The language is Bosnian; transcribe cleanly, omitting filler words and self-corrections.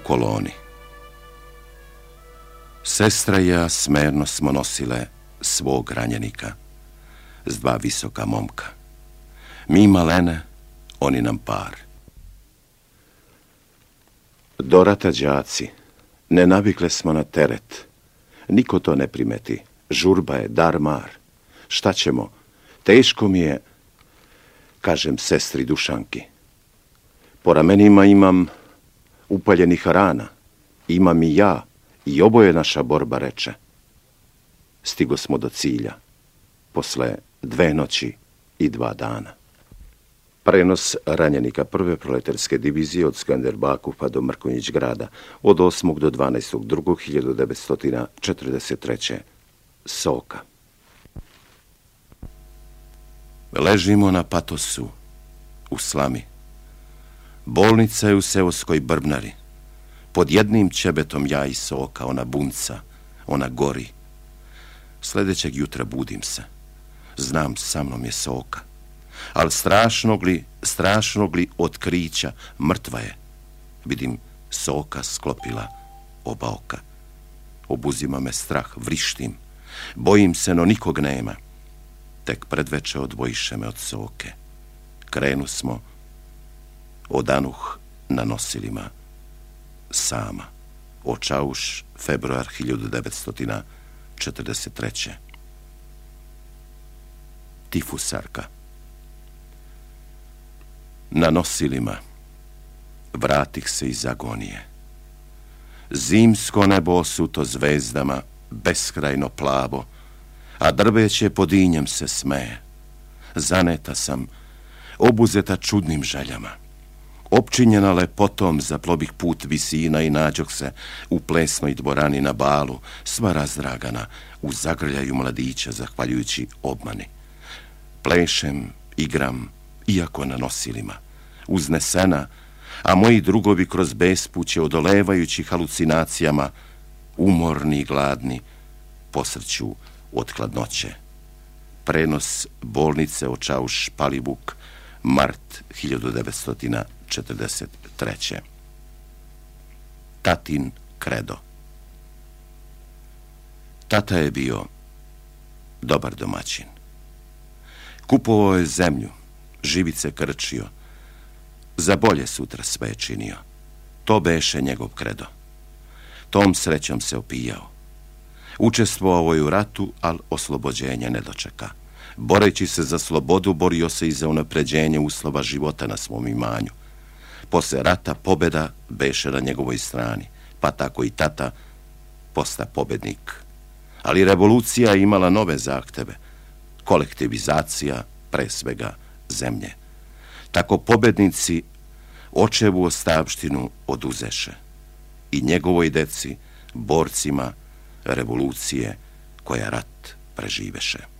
koloni. Sestra i ja smerno smo nosile svog ranjenika s dva visoka momka. Mi malene, oni nam par. Do rata đaci, ne navikle smo na teret. Niko to ne primeti. Žurba je dar mar. Šta ćemo? Teško mi je, kažem sestri Dušanki. Po ramenima imam upaljenih rana. Imam i ja. I oboje naša borba, reče. Stigo smo do cilja. Posle 2 noći i 2 dana. Prenos ranjenika prve proletarske divizije od Skanderbaku pa do Mrkonjić grada od 8. do 12.2.1943. Soka. Ležimo na patosu, u slami. Bolnica je u seoskoj Brbnari. Pod jednim ćebetom ja i Soka, ona bunca, ona gori. Sljedećeg jutra budim se. Znam, sa mnom je Soka. Ali strašnog li otkrića, mrtva je. Vidim, Soka sklopila oba oka. Obuzima me strah, vrištim. Bojim se, no nikog nema. Tek predveče odvojiše me od Soke. Krenu smo, odanuh na nosilima sama. Očauš, februar 1943. Tifusarka. Na nosilima vratih se iz agonije. Zimsko nebo osuto zvezdama, beskrajno plavo, a drveće pod injem se smeje. Zaneta sam, obuzeta čudnim željama. Opčinjena lepotom zaplobih put visina i nađoh se u plesnoj dvorani na balu, sva razdragana u zagrljaju mladića zahvaljujući obmani. Plešem, igram, iako na nosilima, uznesena, a moji drugovi kroz bespuće odolevajući halucinacijama, umorni i gladni, posrću od hladnoće. Prenos bolnice očauš Palivuk, mart 1943. Tatin kredo. Tata je bio dobar domaćin. Kupovao je zemlju, živice krčio, za bolje sutra sve činio. To beše njegov kredo. Tom srećom se opijao. Učestvovao je u ratu, ali oslobođenje ne dočeka. Boreći se za slobodu, borio se i za unapređenje uslova života na svom imanju. Posle rata pobjeda beše na njegovoj strani, pa tako i tata posta pobednik. Ali revolucija je imala nove zahteve. Kolektivizacija, pre svega, zemlje. Tako pobednici očevu ostavštinu oduzeše i njegovoj deci, borcima revolucije koja rat preživeše.